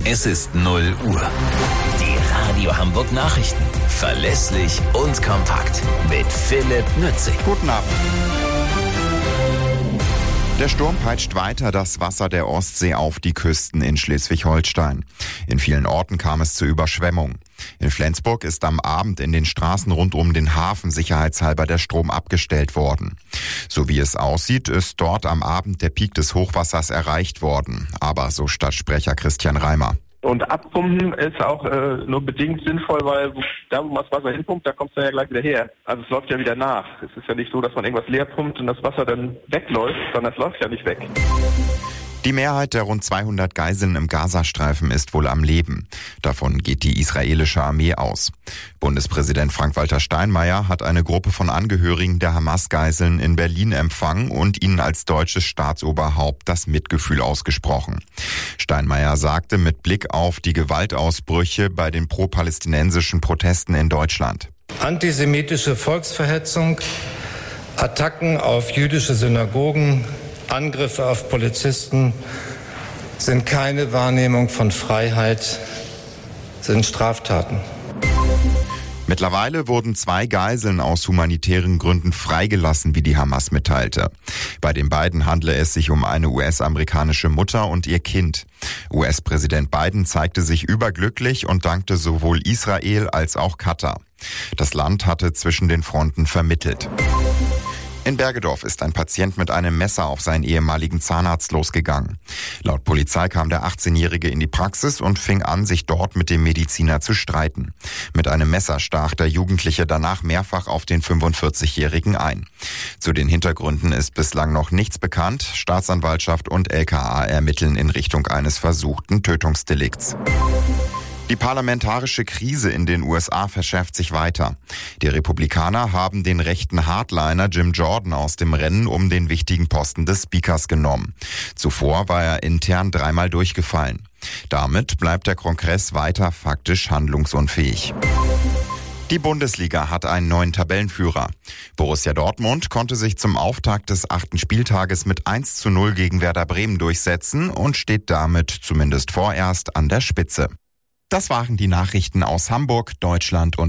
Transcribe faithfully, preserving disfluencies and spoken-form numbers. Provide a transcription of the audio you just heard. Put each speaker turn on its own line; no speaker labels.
Es ist null Uhr. Die Radio Hamburg Nachrichten. Verlässlich und kompakt. Mit Philipp Nützig.
Guten Abend. Der Sturm peitscht weiter das Wasser der Ostsee auf die Küsten in Schleswig-Holstein. In vielen Orten kam es zu Überschwemmungen. In Flensburg ist am Abend in den Straßen rund um den Hafen sicherheitshalber der Strom abgestellt worden. So wie es aussieht, ist dort am Abend der Peak des Hochwassers erreicht worden. Aber so Stadtsprecher Christian Reimer.
Und abpumpen ist auch äh, nur bedingt sinnvoll, weil da, wo man das Wasser hinpumpt, da kommt es dann ja gleich wieder her. Also es läuft ja wieder nach. Es ist ja nicht so, dass man irgendwas leer pumpt und das Wasser dann wegläuft, sondern es läuft ja nicht weg.
Die Mehrheit der rund zweihundert Geiseln im Gazastreifen ist wohl am Leben. Davon geht die israelische Armee aus. Bundespräsident Frank-Walter Steinmeier hat eine Gruppe von Angehörigen der Hamas-Geiseln in Berlin empfangen und ihnen als deutsches Staatsoberhaupt das Mitgefühl ausgesprochen. Steinmeier sagte mit Blick auf die Gewaltausbrüche bei den pro-palästinensischen Protesten in Deutschland:
Antisemitische Volksverhetzung, Attacken auf jüdische Synagogen, Angriffe auf Polizisten sind keine Wahrnehmung von Freiheit, sind Straftaten.
Mittlerweile wurden zwei Geiseln aus humanitären Gründen freigelassen, wie die Hamas mitteilte. Bei den beiden handle es sich um eine U S-amerikanische Mutter und ihr Kind. U S-Präsident Biden zeigte sich überglücklich und dankte sowohl Israel als auch Katar. Das Land hatte zwischen den Fronten vermittelt. In Bergedorf ist ein Patient mit einem Messer auf seinen ehemaligen Zahnarzt losgegangen. Laut Polizei kam der achtzehnjährige in die Praxis und fing an, sich dort mit dem Mediziner zu streiten. Mit einem Messer stach der Jugendliche danach mehrfach auf den fünfundvierzigjährigen ein. Zu den Hintergründen ist bislang noch nichts bekannt. Staatsanwaltschaft und L K A ermitteln in Richtung eines versuchten Tötungsdelikts. Die parlamentarische Krise in den U S A verschärft sich weiter. Die Republikaner haben den rechten Hardliner Jim Jordan aus dem Rennen um den wichtigen Posten des Speakers genommen. Zuvor war er intern dreimal durchgefallen. Damit bleibt der Kongress weiter faktisch handlungsunfähig. Die Bundesliga hat einen neuen Tabellenführer. Borussia Dortmund konnte sich zum Auftakt des achten Spieltages mit eins zu null gegen Werder Bremen durchsetzen und steht damit zumindest vorerst an der Spitze. Das waren die Nachrichten aus Hamburg, Deutschland und